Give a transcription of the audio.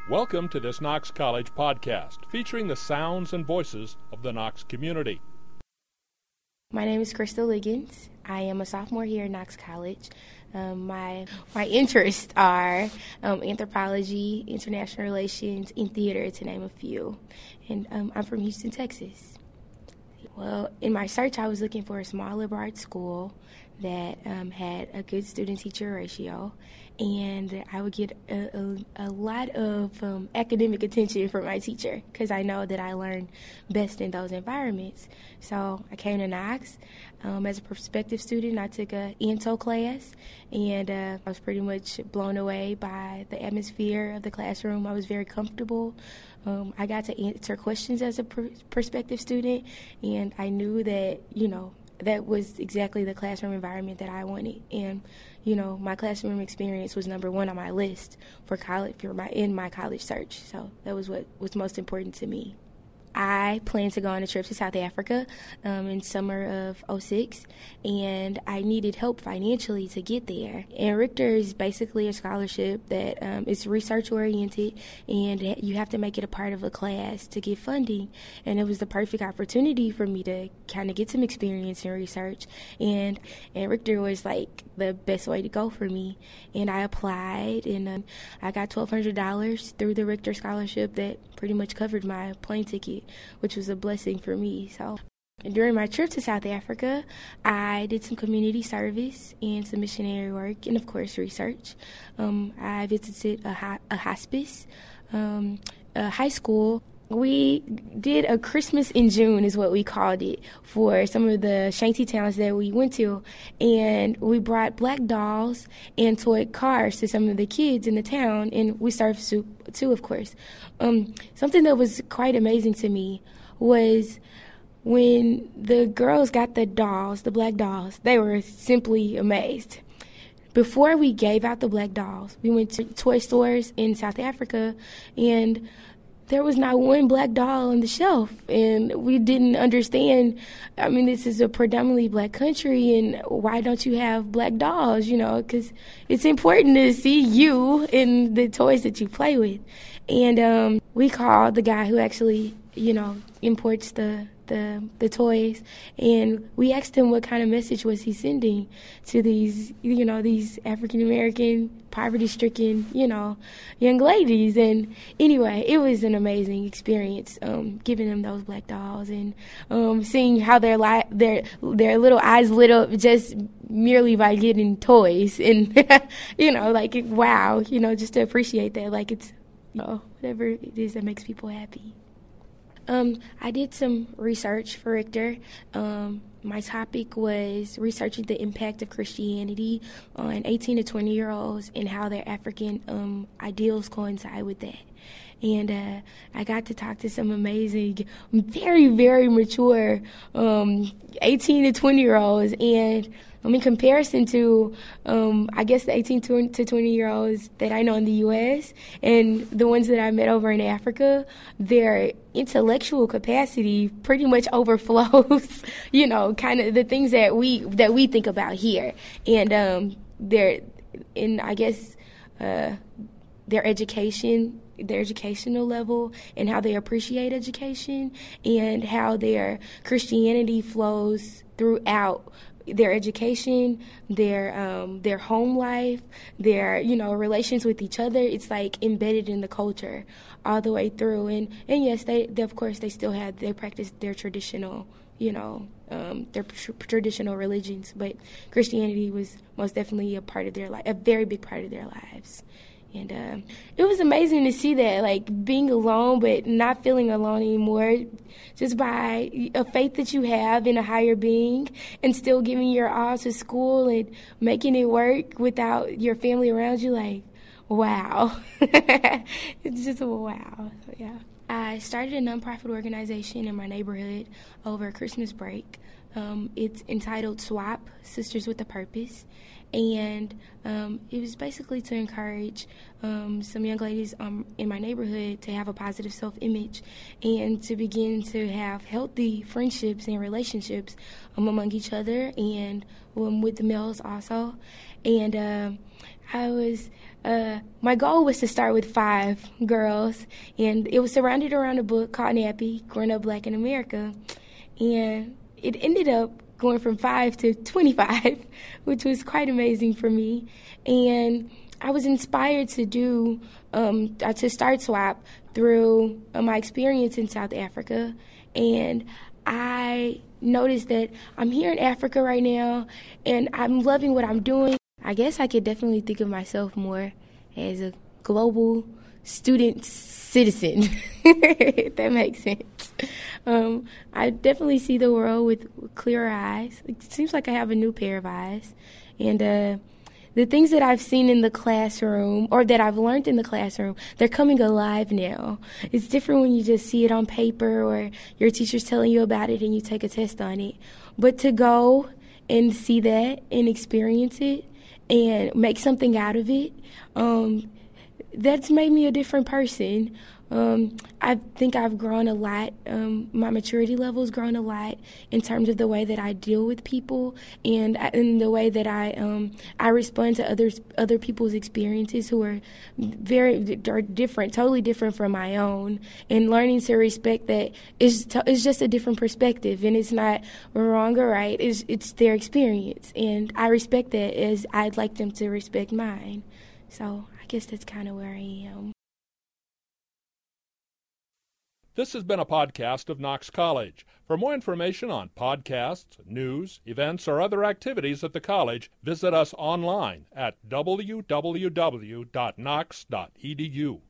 Welcome to this Knox College podcast, featuring the sounds and voices of the Knox community. My name is Crystal Liggins. I am a sophomore here at Knox College. My interests are anthropology, international relations, and theater, to name a few. And I'm from Houston, Texas. Well, in my search, I was looking for a small liberal arts school that had a good student-teacher ratio, and I would get a lot of academic attention from my teacher because I know that I learn best in those environments. So I came to Knox. As a prospective student, I took a INTO class, and I was pretty much blown away by the atmosphere of the classroom. I was very comfortable. I got to answer questions as a prospective student, and I knew that, that was exactly the classroom environment that I wanted. And, my classroom experience was number one on my list for college, in my college search. So that was what was most important to me. I plan to go on a trip to South Africa in summer of '06, and I needed help financially to get there. And Richter is basically a scholarship that is research-oriented, and you have to make it a part of a class to get funding. And it was the perfect opportunity for me to kind of get some experience in research, and Richter was like the best way to go for me. And I applied, and I got $1,200 through the Richter scholarship that pretty much covered my plane ticket, which was a blessing for me. So during my trip to South Africa, I did some community service and some missionary work, and of course research. I visited a hospice, a high school. We did a Christmas in June is what we called it for some of the shanty towns that we went to, and we brought black dolls and toy cars to some of the kids in the town, and we served soup too, of course. Something that was quite amazing to me was when the girls got the dolls, the black dolls, they were simply amazed. Before we gave out the black dolls, we went to toy stores in South Africa, and there was not one black doll on the shelf, and we didn't understand. I mean, this is a predominantly black country, and why don't you have black dolls, because it's important to see you in the toys that you play with. And we called the guy who actually, imports the toys, and we asked him what kind of message was he sending to these, these African-American, poverty-stricken, young ladies. And anyway, it was an amazing experience, giving them those black dolls and seeing how their little eyes lit up just merely by getting toys. And, wow, just to appreciate that, like it's, whatever it is that makes people happy. I did some research for Richter. My topic was researching the impact of Christianity on 18 to 20-year-olds and how their African ideals coincide with that. And I got to talk to some amazing, very, very mature 18 to 20-year-olds. And in comparison to, I guess, the 18 to 20-year-olds that I know in the U.S. and the ones that I met over in Africa, their intellectual capacity pretty much overflows, kind of the things that we think about here. And their educational level and how they appreciate education and how their Christianity flows throughout their education, their home life, their relations with each other. It's like embedded in the culture all the way through. And yes, they of course they practice their traditional their traditional religions, but Christianity was most definitely a part of their life, a very big part of their lives. And it was amazing to see that, like, being alone but not feeling alone anymore, just by a faith that you have in a higher being and still giving your all to school and making it work without your family around you. Like, wow. It's just a wow. So, yeah. I started a nonprofit organization in my neighborhood over Christmas break. It's entitled SWAP, Sisters with a Purpose. And it was basically to encourage some young ladies in my neighborhood to have a positive self-image and to begin to have healthy friendships and relationships among each other and with the males also. And my goal was to start with 5 girls, and it was surrounded around a book called Nappy, Growing Up Black in America. And it ended up going from 5 to 25, which was quite amazing for me. And I was inspired to to start SWAP through my experience in South Africa. And I noticed that I'm here in Africa right now, and I'm loving what I'm doing. I guess I could definitely think of myself more as a global student citizen, if that makes sense. I definitely see the world with clearer eyes. It seems like I have a new pair of eyes. And the things that I've seen in the classroom, or that I've learned in the classroom, they're coming alive now. It's different when you just see it on paper or your teacher's telling you about it and you take a test on it. But to go and see that and experience it and make something out of it, that's made me a different person. I think I've grown a lot. My maturity level's grown a lot in terms of the way that I deal with people and in the way that I respond to other people's experiences who are different, totally different from my own. And learning to respect that is just a different perspective, and it's not wrong or right. It's their experience, and I respect that as I'd like them to respect mine. So I guess that's kind of where I am. This has been a podcast of Knox College. For more information on podcasts, news, events, or other activities at the college, visit us online at www.knox.edu.